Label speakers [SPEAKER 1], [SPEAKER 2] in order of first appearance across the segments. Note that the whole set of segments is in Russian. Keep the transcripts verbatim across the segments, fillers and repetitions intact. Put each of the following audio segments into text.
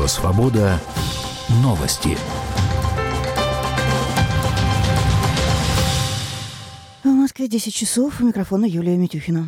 [SPEAKER 1] Свобода. Новости.
[SPEAKER 2] В Москве десять часов. У микрофона Юлия Митюхина.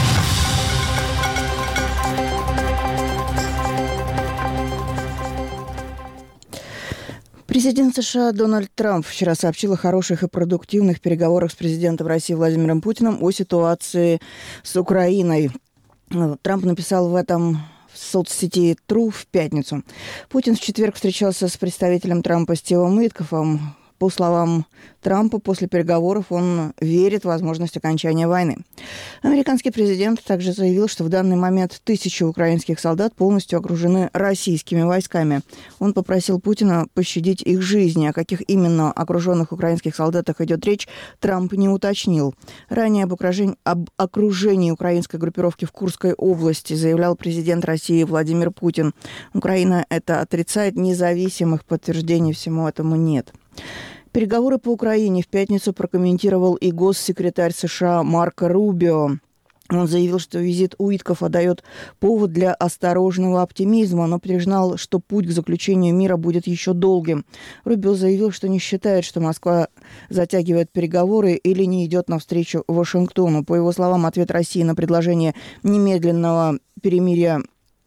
[SPEAKER 2] Президент США Дональд Трамп вчера сообщил о хороших и продуктивных переговорах с президентом России Владимиром Путиным о ситуации с Украиной. Трамп написал в этом в соцсети True в пятницу. Путин в четверг встречался с представителем Трампа Стивом Уиткофом. По словам Трампа, после переговоров он верит в возможность окончания войны. Американский президент также заявил, что в данный момент тысячи украинских солдат полностью окружены российскими войсками. Он попросил Путина пощадить их жизни. О каких именно окруженных украинских солдатах идет речь, Трамп не уточнил. Ранее об окружении, об окружении украинской группировки в Курской области заявлял президент России Владимир Путин. Украина это отрицает, независимых подтверждений всему этому нет. Переговоры по Украине в пятницу прокомментировал и госсекретарь США Марко Рубио. Он заявил, что визит Уиткофа дает повод для осторожного оптимизма, но признал, что путь к заключению мира будет еще долгим. Рубио заявил, что не считает, что Москва затягивает переговоры или не идет навстречу Вашингтону. По его словам, ответ России на предложение немедленного перемирия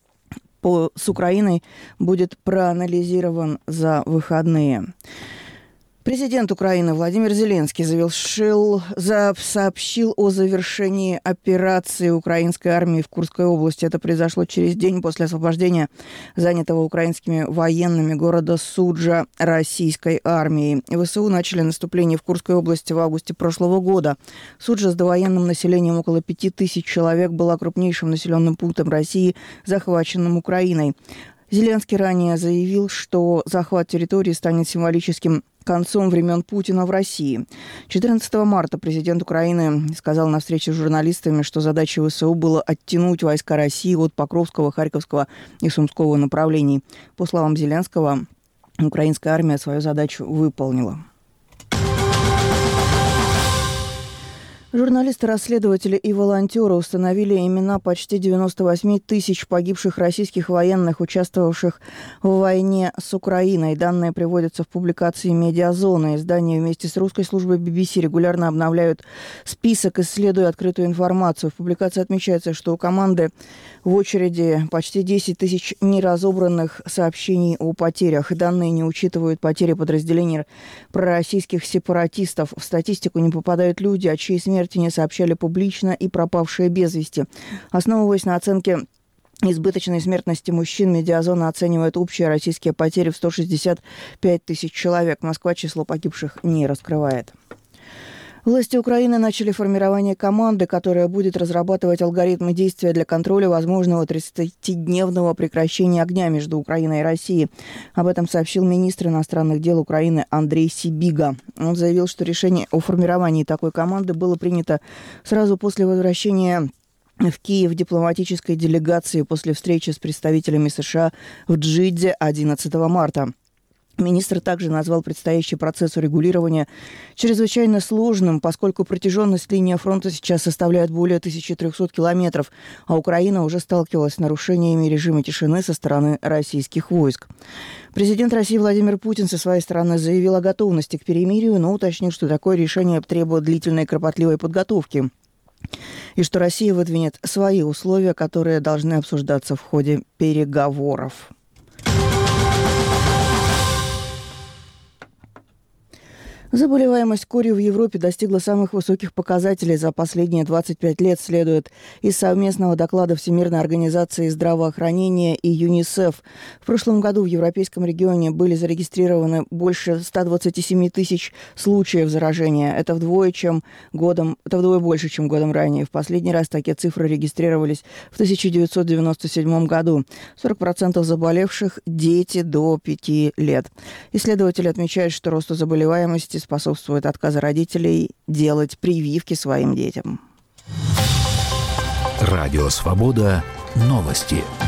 [SPEAKER 2] по, с Украиной будет проанализирован за выходные. Президент Украины Владимир Зеленский завершил, за, сообщил о завершении операции украинской армии в Курской области. Это произошло через день после освобождения занятого украинскими военными города Суджа российской армией. ВСУ начали наступление в Курской области в августе прошлого года. Суджа с довоенным населением около пяти тысяч человек была крупнейшим населенным пунктом России, захваченным Украиной. Зеленский ранее заявил, что захват территории станет символическим концом времен Путина в России. четырнадцатого марта президент Украины сказал на встрече с журналистами, что задачей ВСУ было оттянуть войска России от Покровского, Харьковского и Сумского направлений. По словам Зеленского, украинская армия свою задачу выполнила. Журналисты, расследователи и волонтеры установили имена почти девяноста восьми тысяч погибших российских военных, участвовавших в войне с Украиной. Данные приводятся в публикации «Медиазона». Издание вместе с русской службой би би си регулярно обновляют список, исследуя открытую информацию. В публикации отмечается, что у команды в очереди почти десять тысяч неразобранных сообщений о потерях. Данные не учитывают потери подразделений пророссийских сепаратистов. В статистику не попадают люди, о чьей смерти не сообщали публично, и пропавшие без вести. Основываясь на оценке избыточной смертности мужчин, «Медиазона» оценивает общие российские потери в сто шестьдесят пять тысяч человек. Москва число погибших не раскрывает. Власти Украины начали формирование команды, которая будет разрабатывать алгоритмы действия для контроля возможного тридцатидневного прекращения огня между Украиной и Россией. Об этом сообщил министр иностранных дел Украины Андрей Сибига. Он заявил, что решение о формировании такой команды было принято сразу после возвращения в Киев дипломатической делегации после встречи с представителями США в Джидде одиннадцатого марта. Министр также назвал предстоящий процесс урегулирования чрезвычайно сложным, поскольку протяженность линии фронта сейчас составляет более тысячи трехсот километров, а Украина уже сталкивалась с нарушениями режима тишины со стороны российских войск. Президент России Владимир Путин со своей стороны заявил о готовности к перемирию, но уточнил, что такое решение требует длительной и кропотливой подготовки, и что Россия выдвинет свои условия, которые должны обсуждаться в ходе переговоров. Заболеваемость корью в Европе достигла самых высоких показателей за последние двадцать пять лет, следует из совместного доклада Всемирной организации здравоохранения и ЮНИСЕФ. В прошлом году в европейском регионе были зарегистрированы больше ста двадцати семи тысяч случаев заражения. Это вдвое, чем годом, это вдвое больше, чем годом ранее. В последний раз такие цифры регистрировались в тысяча девятьсот девяносто седьмом году. сорок процентов заболевших – дети до пяти лет. Исследователи отмечают, что росту заболеваемости способствует отказу родителей делать прививки своим детям.
[SPEAKER 1] Радио «Свобода». Новости.